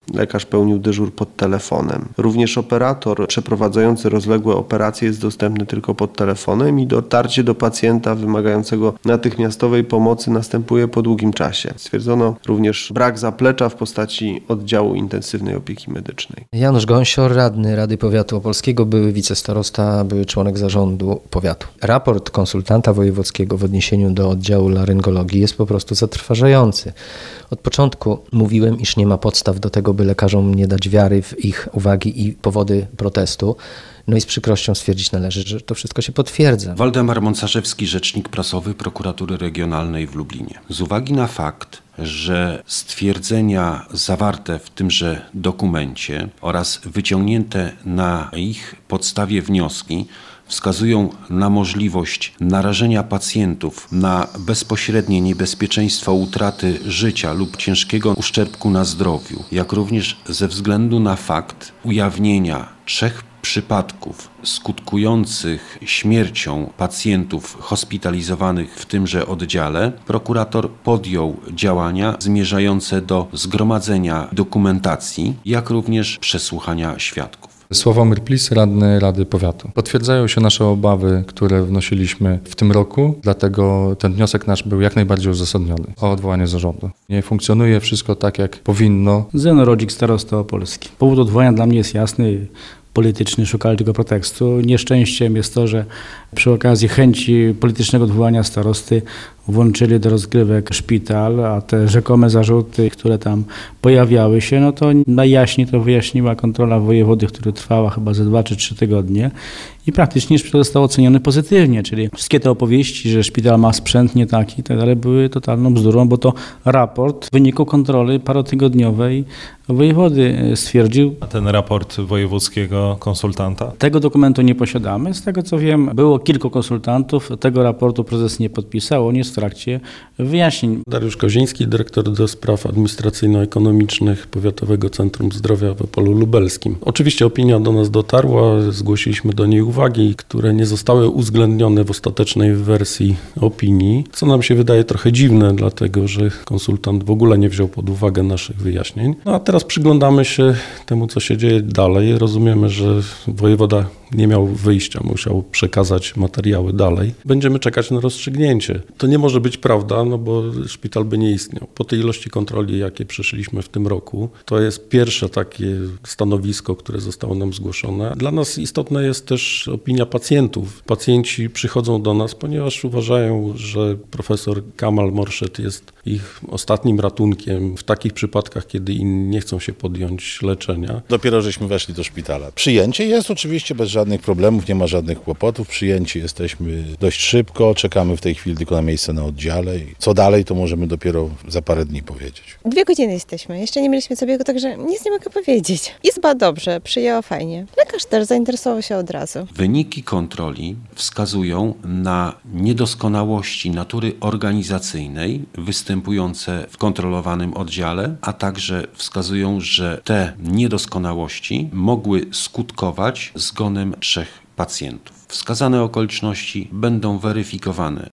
lekarz pełnił dyżur pod telefonem. Również operator przeprowadzający rozległe operacje jest dostępny tylko pod telefonem i dotarcie do pacjenta wymagającego natychmiastowej pomocy następuje po długim czasie. Stwierdzono również brak zaplecza w postaci oddziału intensywnej opieki medycznej. Janusz Gąsior, radny Rady Powiatu Opolskiego, były wicestarosta, były członek zarządu powiatu. Raport konsultanta wojewódzkiego w odniesieniu do oddziału laryngologii jest po prostu zatrważający. Od początku mówiłem, iż nie ma podstaw do tego, by lekarzom nie dać wiary w ich uwagi i powody protestu. No i z przykrością stwierdzić należy, że to wszystko się potwierdza. Waldemar Moncarzewski, rzecznik prasowy Prokuratury Regionalnej w Lublinie. Z uwagi na fakt, że stwierdzenia zawarte w tymże dokumencie oraz wyciągnięte na ich podstawie wnioski wskazują na możliwość narażenia pacjentów na bezpośrednie niebezpieczeństwo utraty życia lub ciężkiego uszczerbku na zdrowiu, jak również ze względu na fakt ujawnienia 3 przypadków skutkujących śmiercią pacjentów hospitalizowanych w tymże oddziale, prokurator podjął działania zmierzające do zgromadzenia dokumentacji, jak również przesłuchania świadków. Sławomir Plis, radny Rady Powiatu. Potwierdzają się nasze obawy, które wnosiliśmy w tym roku, dlatego ten wniosek nasz był jak najbardziej uzasadniony o odwołanie zarządu. Nie funkcjonuje wszystko tak, jak powinno. Zeno Rodzik, starosta opolski. Powód odwołania dla mnie jest jasny. Polityczny, szukali tego pretekstu. Nieszczęściem jest to, że przy okazji chęci politycznego odwołania starosty włączyli do rozgrywek szpital, a te rzekome zarzuty, które tam pojawiały się, no to najjaśniej to wyjaśniła kontrola wojewody, która trwała chyba ze 2 czy 3 tygodnie i praktycznie szpital został oceniony pozytywnie, czyli wszystkie te opowieści, że szpital ma sprzęt nie taki i tak dalej, były totalną bzdurą, bo to raport w wyniku kontroli parotygodniowej wojewody stwierdził. A ten raport wojewódzkiego konsultanta? Tego dokumentu nie posiadamy. Z tego co wiem, było kilku konsultantów. Tego raportu prezes nie podpisał. On jest w trakcie wyjaśnień. Dariusz Koziński, dyrektor do spraw administracyjno-ekonomicznych Powiatowego Centrum Zdrowia w Opolu Lubelskim. Oczywiście opinia do nas dotarła, zgłosiliśmy do niej uwagi, które nie zostały uwzględnione w ostatecznej wersji opinii, co nam się wydaje trochę dziwne, dlatego że konsultant w ogóle nie wziął pod uwagę naszych wyjaśnień. No a teraz przyglądamy się temu, co się dzieje dalej. Rozumiemy, że wojewoda nie miał wyjścia, musiał przekazać materiały dalej. Będziemy czekać na rozstrzygnięcie. To nie może być prawda, no bo szpital by nie istniał. Po tej ilości kontroli, jakie przeszliśmy w tym roku, to jest pierwsze takie stanowisko, które zostało nam zgłoszone. Dla nas istotna jest też opinia pacjentów. Pacjenci przychodzą do nas, ponieważ uważają, że profesor Kamal Morszed jest ich ostatnim ratunkiem w takich przypadkach, kiedy inni nie chcą się podjąć leczenia. Dopiero żeśmy weszli do szpitala. Przyjęcie jest oczywiście bez żadnych problemów, nie ma żadnych kłopotów. Przyjęci jesteśmy dość szybko, czekamy w tej chwili tylko na miejsce na oddziale. Co dalej, to możemy dopiero za parę dni powiedzieć. 2 godziny jesteśmy, jeszcze nie mieliśmy zabiegu, także nic nie mogę powiedzieć. Izba dobrze, przyjęła fajnie. Lekarz też zainteresował się od razu. Wyniki kontroli wskazują na niedoskonałości natury organizacyjnej występujące w kontrolowanym oddziale, a także wskazują, że te niedoskonałości mogły skutkować zgonem 3 pacjentów. Wskazane okoliczności będą weryfikowane